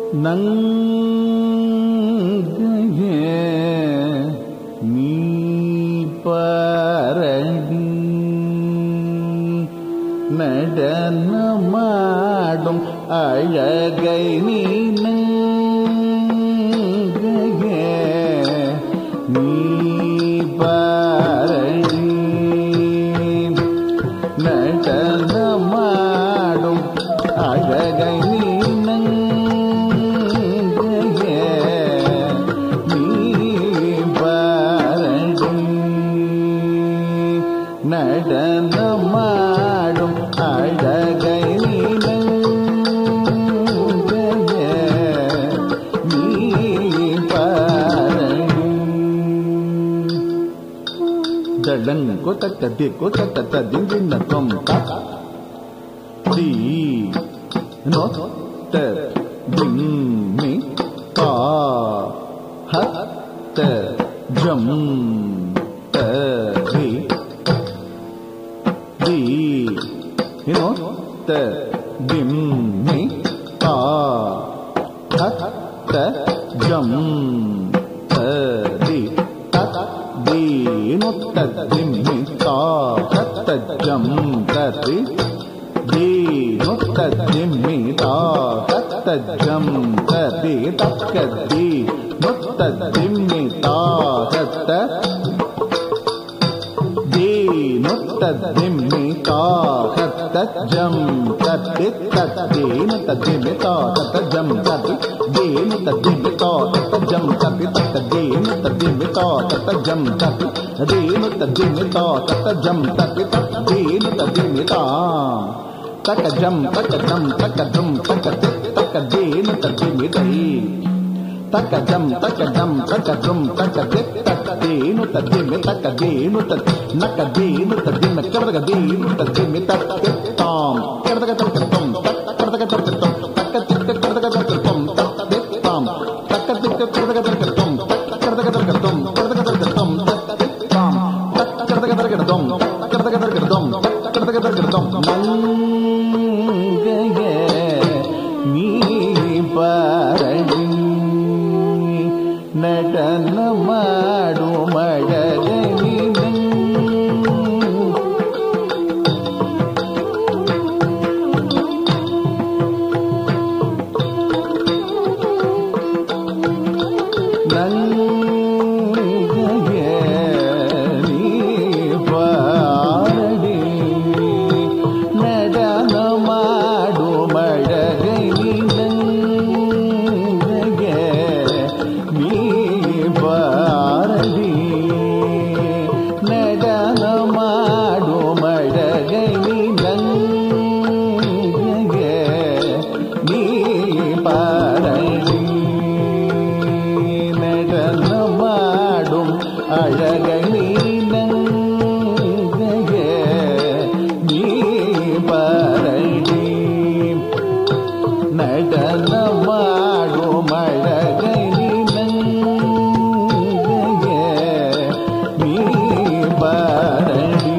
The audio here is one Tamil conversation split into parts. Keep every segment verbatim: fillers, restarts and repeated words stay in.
நங்கையே நீ பாரடி நடனமாடும் அழகை நீ நங்கையே நீ பாரடி நடனமாடும் அழகை நீ நங்கையே நீ பாரடி நடனமாடும் அழகை நீ நங்கையே நீ பாரடி ஜடங்கு தக்க திக்கு தக்க திங்கின தொம் தி நொத்த திம்மி தா ஹத்த ஜம் தரி தி நொத்த திம்மி தா ஹத்த ஜம் தரி தி நொத்த திம்மி தா ஹத்த ஜம் தரி தி நொத்த திம்மி தா ஹத்த ஜம் தரி தக்க தி நொத்த திம்மி தா ஹத்த தி நொத்த திம்மி தா ஹத்த ஜம் தரி தத்தி நொத்த திம்மி தா ஹத்த ஜம் தரி தி நொத்த திம்மி தா ஹத்த ஜம் தரி தக்க தி நொத்த திம்மி தா ஹத்த ஜம் தரி தி நொத்த திம்மி தா ஹத்த ஜம் தரி தக்க தி நொத்த திம்மி தா தக்க ஜம் தக்க ஜம் தக்க ஜம் தக்க தக்க தி நொத்த திம்மி தை தக்க ஜம் தக்க ஜம் தக்க ஜம் தக்க தக்க தி நொத்த திம்மி தக்க தி நொத்த நக்க தி நொத்த திம்மி கரதக தி நொத்த திம்மி தக்க தாம் கரதக தக்க தம் கரதக தக்க தம் தக்க திக்க கரதக தக்க தம் தக்க தாம் தக்க திக்க கரதக தக்க தம் கரதக தக்க தம் கரதக தக்க தம் தாம் தக்க கரதக தக்க தம் கரதக தக்க தம் கரதக தக்க தம் நங்கையே நீ பாரடி நடனமாடும் அழகை நீ நங்கையே நீ பாரடி நடனமாடும் அழகை நீ நங்கையே நீ பாரடி நடனமாடும் அழகை நீ நங்கையே நீ பாரடி நடனமாடும் அழகை நீ நங்கையே நீ பாரடி நடனமாடும் அழகை நீ நங்கையே நீ பாரடி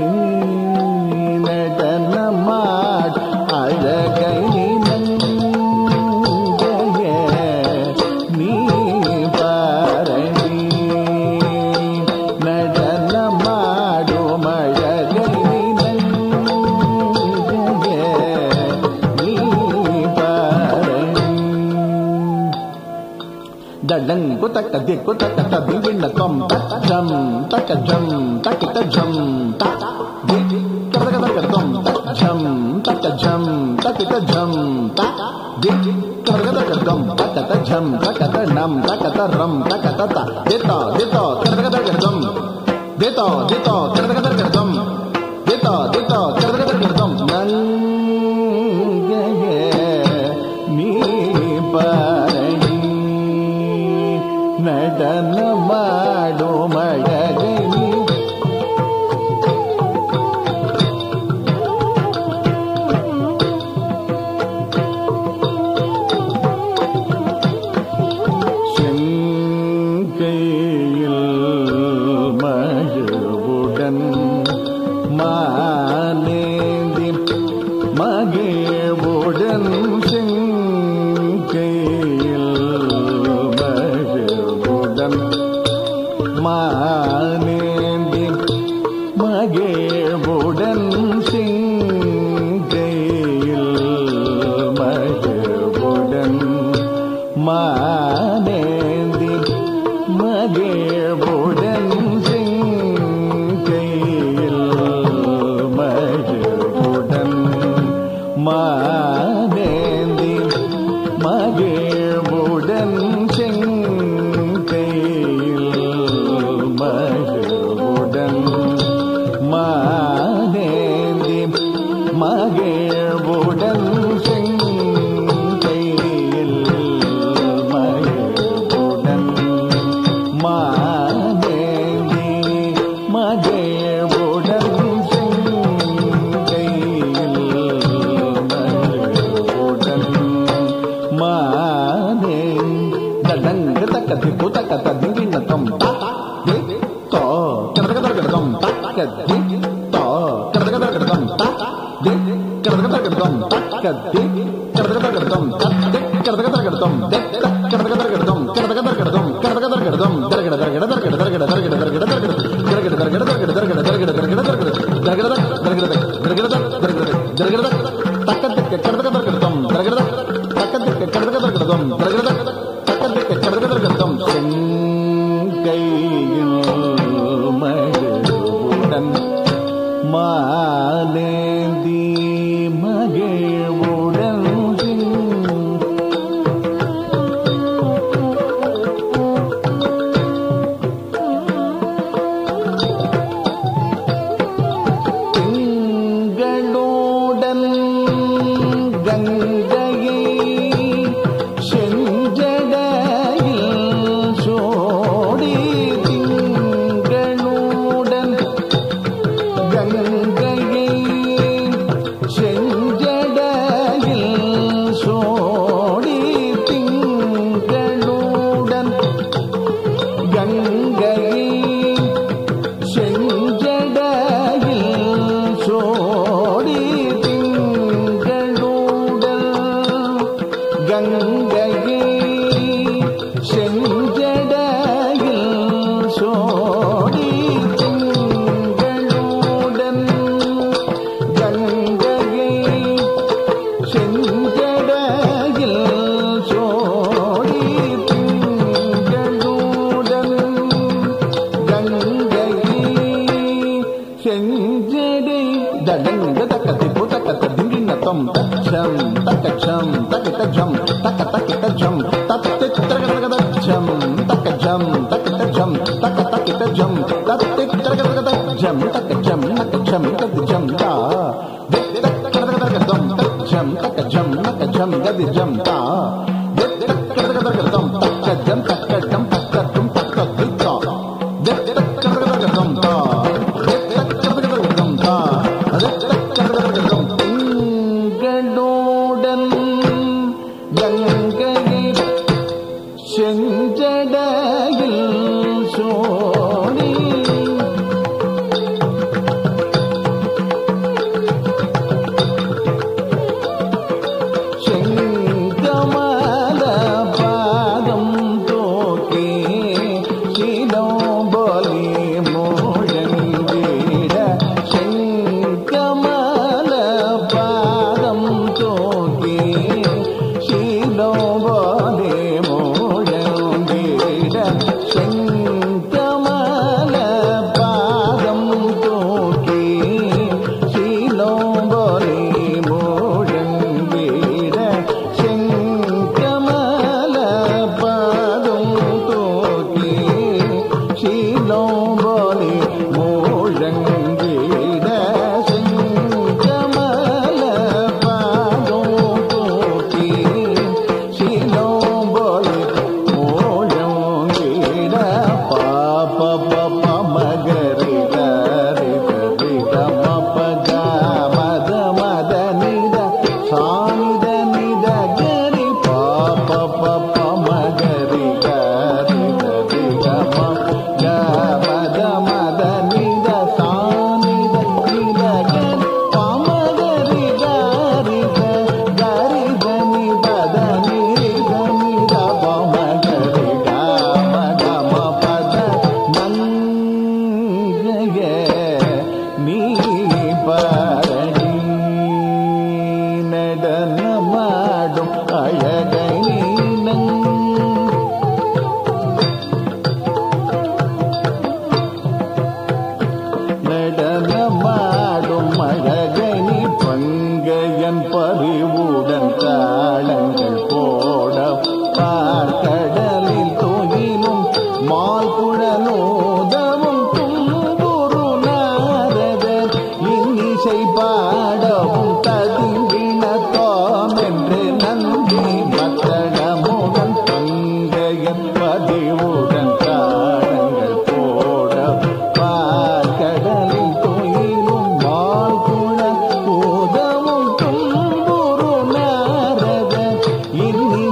நடனமாடும் அழகை நீ நங்கையே நீ பாரடி நடனமாடும் அழகை நீ நங்கையே நீ பாரடி ஜடங்கு தக்க திக்கு தக்க திங்கின தொம் தக்க ஜம் தக்க ஜம் தக்க ஜம் தக்க தி கரதக தக்க தொம் தக்க ஜம் தக்க ஜம் தக்க ஜம் தக்க தி கரதக தக்க தொம் தக்க ஜம் தக்க நம் தக்க ரம் தக்க தத்த தேதா தேதா கரதக தக்க தொம் தேதா தேதா கரதக தக்க தொம் தேதா தேதா கரதக தக்க தொம் நங்கையே நீ பாரடி நடனமாடும் அழகை நீ செங்கையில் மழுவுடன் மாலேந்தி மகிழ்வுடன் செங்கை மானேந்தி மகிழ்வுடன் செங்கையில் மகிழ்வுடன் மானேந்தி மகிழ்வுடன் செங்கையில் மகிழ்வுடன் மானேந்தி மகிழ்வுடன் செங்கையில் மகிழ்வுடன் மானேந்தி மகிழ்வுடன் செங்கையில் மகிழ்வுடன் மானேந்தி தடங்க தக்க திப்பு தக்க ததிங்கின தொம் தே தோ கடக கடக தொம் தக்க தி தோ கடக கடக தொம் தக்க தி கடக கடக தொம் தக்க தி கடக கடக தொம் தக்க கடக கடக தொம் தே கடக கடக தொம் கடக கடக தொம் கடக கடக தொம் தரகட தரகட தரகட தரகட தரகட தரகட தரகட தரகட தரகட தரகட தரகட தரகட தரகட தரகட தரகட தரகட தரகட தரகட தக்க தக்க கடக கடக தொம் தரகட தக்க தக்க கடக கடக தொம் தரகட தக்க தக்க கடக கடக தொம் செங்கையில் மகிழ்வுடன் மானேந்தி மகிழ்வுடன் திங்களுடன் கங்கையை செஞ்சடையில் சோடி திங்களுடன் கங்கையை செஞ்சடையில் சோடி திங்களுடன் கங்கையை செஞ்சடையில் சோடி திங்களுடன் கங்கையை செஞ்சடையில் சோடி திங்களுடன் கங்கையை செஞ்சடையில் சோடி திங்களுடன் கங்கையை செஞ்சடை தடங்க தக்க திப்பு தக்க ததிங்கின தொம் தச்சம் தக்கச்சம் தக்கிட்ட ஜம் தக்க தக்கிட்ட ஜம் தத்து தரகட ஜம் தக்க ஜம் தக்கிட்ட ஜம் தக்க தக்கிட்ட ஜம் தத்து தரகட ஜம் தக்க ஜம் நக்க ஜம் கதி ஜம் தா தரகட தொம் தச்சம் தக்க ஜம் நக்க ஜம் கதி ஜம் தா தரகட தொம் தக்க ஜம் தக்க ஜம் தக்க தும் தக்க துத்தா தரகட தொம் தா திங்களுடன் கங்கையை செஞ்சடையில் சோடி செங்கமல பாதம் தோக்கி சிலம்பொலி முழங்கிட செங்கமல பாதம் தோக்கி சிலம்பொலி முழங்கிட செங்கமல பாதம் தோக்கி சிலம்பொலி முழங்கிட செங்கமல பாதம் தோக்கி சிலம்பொலி முழங்கிட செங்கமல பாதம் தோக்கி சில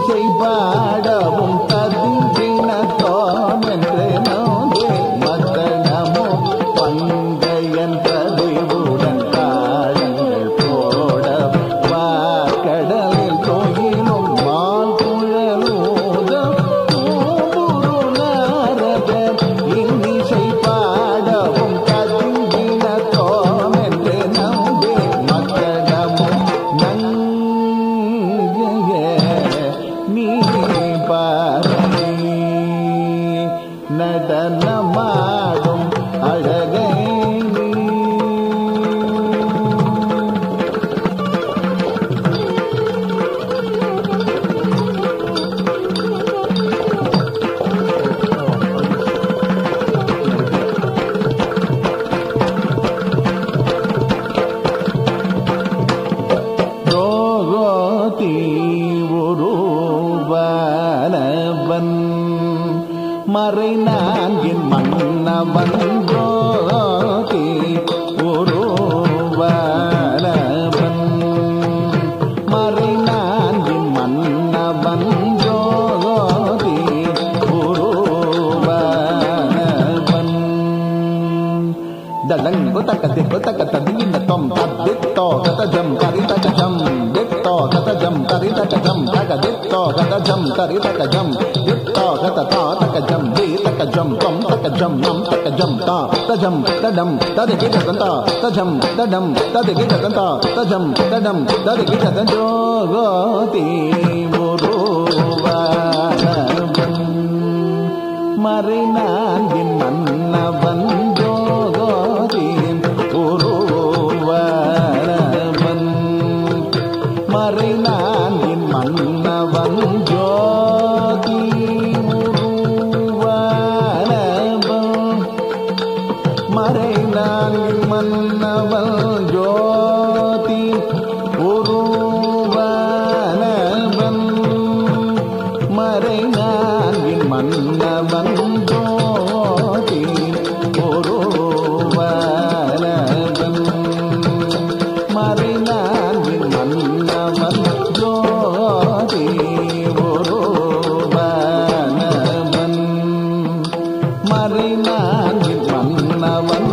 இன்னிசை பாடவும் கதிர்கிணத்தோம் என்று நோங்கே மத்தனமோ பங்கையன் பதிவுடன் காலங்கள் போட வாக்கடலில் கோயிலும் மால் குழலூதம் பூம்புருளாரதர் இன்னிசை பாடவும் கதிர்கிணத்தோம் என்று நோங்கே மத்தனமோ நீ பாரி நடனமாடும் அழகை ரோகோதி ஒருவனவன் மறை நான்கின் மன்னவன் ஜோதி ஒருவனவன் மறை நான்கின் மன்னவன் ஜோதி ஒருவனவன் தடங்கு தக்க திக்கு தக்க ததியின தொம் தத்தித்தோ கதஜம் கரிதகஜம் தித்தோ கதஜம் கரிதகஜம் தகதித்தோ கதஜம் கரிதகஜம் தித்தோ கததா தகஜம் தீதகஜம் தொம் தகஜம் நம் தகஜம் தா தஜம் தடம் ததிகிததந்தா தஜம் தடம் ததிகிததந்தா தஜம் தடம் ததிகிததஞ்சோகோதி ஒருவனவன் மறை நான்கின் மன்னவன் ஒருவனவன் மறை நான்கின் மன்னவன் ஜோதி ஒருவனவன் மறை நான்கின் மன்னவன் ஜோதி ஒருவனவன் மறை நான்கின் மன்னவன் ஜோதி ஒருவனவன் மறை நான்கின் மன்னவன் ஜோதி ஒருவனவன் மறை நான்கின் மன்னவன்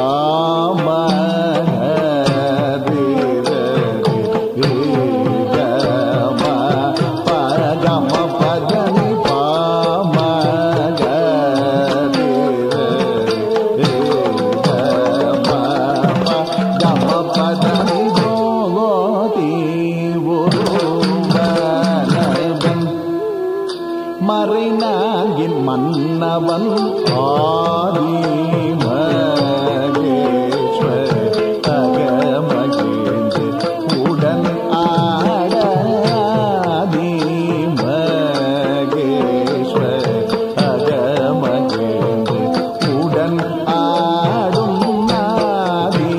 மறை நான்கின் மன்னவன் ஆதி மகேஸ்வர தகமகேந்து உடன் ஆடாதி மகேஸ்வர தகமகேந்து உடன் ஆடும் ஆதி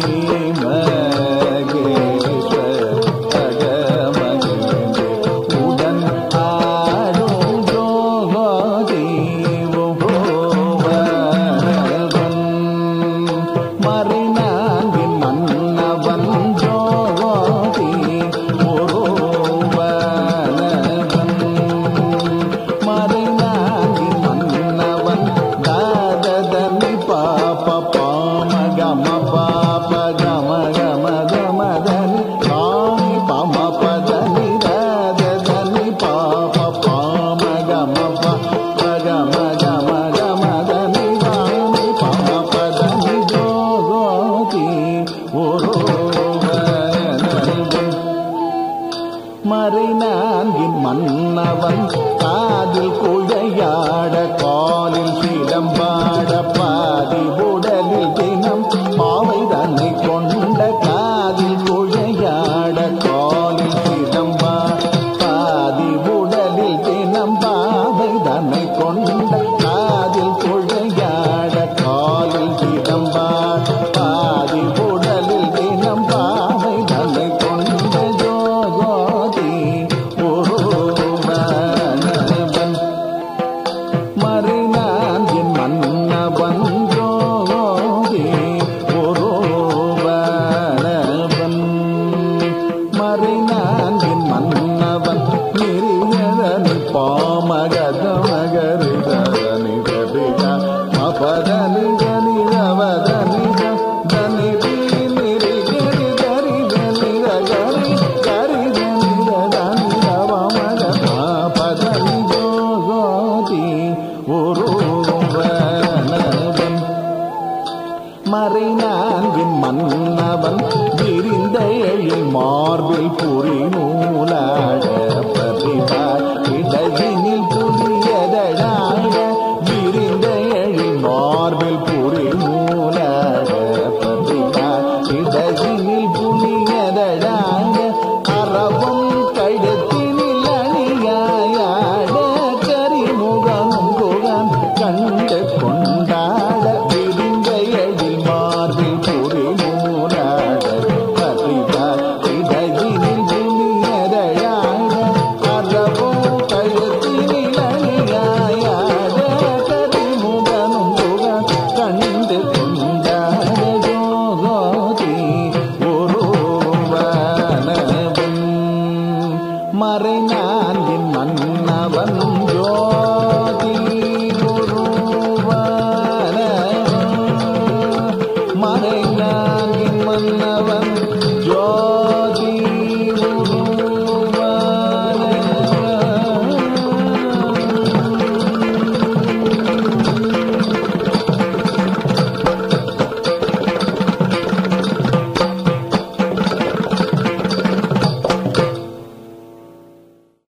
மகேஸ்வர தகமகேந்து உடன் ஆடும் ஜோதி மறை நான்கின் மன்னவன் ஜோதி ஒருவனவன் மறை நான்கின் மன்னவன் தாததனி பாப பாம கம பாப கம கம கம தனி காமி பம பதனி தாததனி பாப பாம கம பாப கம கம கம தனி காமி பம பதனி ஜோதி ஒருவனவன் மறை நான்கின் மன்னவன் காதில் குழையாட காலில் சிலம்பாட பாதி உடலில் தினம் பாவை தன்னை கொண்ட காதில் குழையாட காலில் சிலம்பாட பாதி உடலில் தினம் பாவை தன்னை கொண்ட காதில் குழையாட காலில் சிலம்பாட பாதி உடலில் தினம் பாவை தன்னை கொண்ட ஜோகோதி ஒருவனவன் மறை நான்கின் மன்னவன் ஜோதி పామగదం